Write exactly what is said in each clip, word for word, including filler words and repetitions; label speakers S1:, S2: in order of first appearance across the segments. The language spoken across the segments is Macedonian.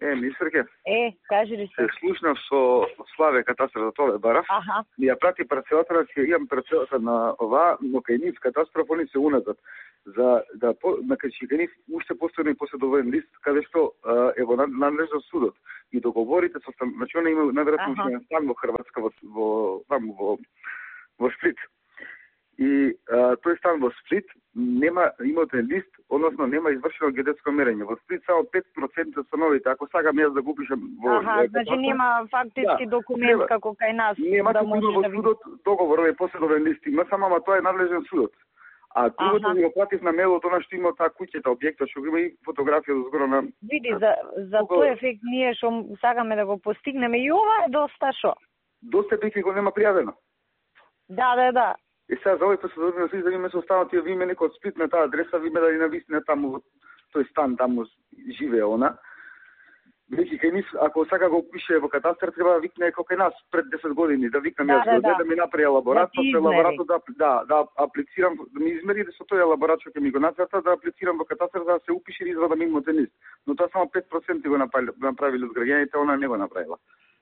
S1: Е, мистерке.
S2: Е, кажи ли се?
S1: Се слушнав со Славе катастар за тоа барав.
S2: Аха.
S1: Ми ја прати парцелата, ќе имам парцелата на ова, но кај нив катастроф они се уназад. За да по, на кај нив уште постои посредовен лист каде што е во надлежно судот. И договорите со стан, значи она има најверојатно стан во Хрватска во во таму во во Сплит. И а, тој стан во Сплит нема имотен лист, односно нема извршено геодетско мерење. Во Сплит само пет проценти од становите, ако сакам јас да го пишам во...
S2: Аха, значи нема фактички
S1: да,
S2: документ
S1: треба.
S2: како кај нас
S1: нема,
S2: да
S1: може
S2: може
S1: во
S2: да види.
S1: судот договор е посредовен лист, има само, ама тоа е надлежен судот. А другото ми го платив на мейлот, она што има таа куќата, објектот, што го има и фотографија до згора на...
S2: Види, за, за тој ефект ние што сакаме да го постигнеме и ова е доста шо?
S1: Доста беќе го нема пријавено.
S2: Да, да, да.
S1: И сега за овој посредовен лист да видиме со останат тие име некој од Сплит на таа адреса, видиме дали навистина таму во тој стан таму живее она. Веќе кај нив, ако сака го пише во катастар, треба да викне како кај нас пред десет години, да викнам јас
S2: да,
S1: да, да, да ми направи елаборат, да со елаборатот да, да, да аплицирам, да ми измери да со тој елаборат што ќе ми го нацрта, да аплицирам во катастар да се упише и извадам имотен лист. Но тоа само пет проценти го направиле, направиле од граѓаните, она не го направила.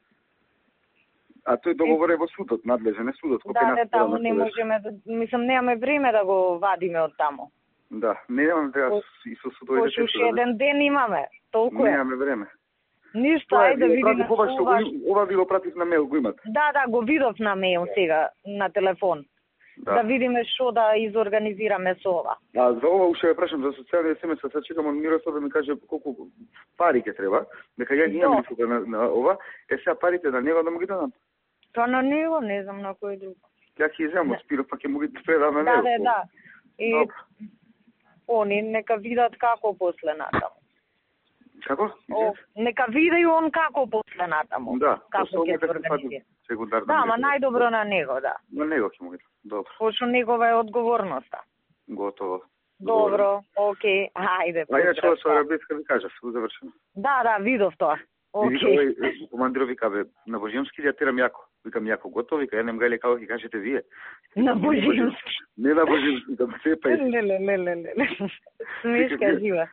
S1: А тој договор е во судот, надлежен е судот.
S2: Да, не, таму не можеме, да, мислам, немаме време да го вадиме од таму.
S1: Да, не немаме треба и со судовите.
S2: Пош уште еден ден имаме, толку е.
S1: Немаме време.
S2: Ништо, ајде да видиме
S1: ова што ова, ова ви го пратив на мейл, го имате.
S2: Да, да, го видов на мейл сега, на телефон. Да, да видиме што да изорганизираме со ова.
S1: А за ова уште ја прашам за социјални семејства, сега чекам од Мирослав да ми каже колку пари ќе треба, дека ја ги имам листата на, на ова, е сега парите на него да му ги дадам.
S2: Па на него, не знам на кој друг.
S1: Ја ќе иземам од Спиров, па ќе му ги предам на него.
S2: Да, да, да. И они нека видат како после натаму.
S1: Како?
S2: О, нека види он како после натаму.
S1: Да,
S2: како ќе се организира.
S1: Секундарно.
S2: Да, ма најдобро на него, да.
S1: На него ќе му ги. Добро.
S2: Пошто негова е одговорноста.
S1: Готово.
S2: Добро, окей, ајде.
S1: А ја чува со арабеска ви кажа, се завршено.
S2: Да, да, видов тоа.
S1: Окей. Okay. Командиров вика, бе, на Божемски ја терам јако. Викам јако готово, вика, ја нем гајле како ќе кажете вие.
S2: На Божемски.
S1: Не на Божемски, да се пај.
S2: Не, не, не, не, не. Смешка жива.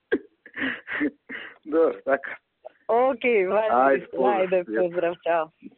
S1: Да, така.
S2: Окей, вајде, ајде, поздрав, чао.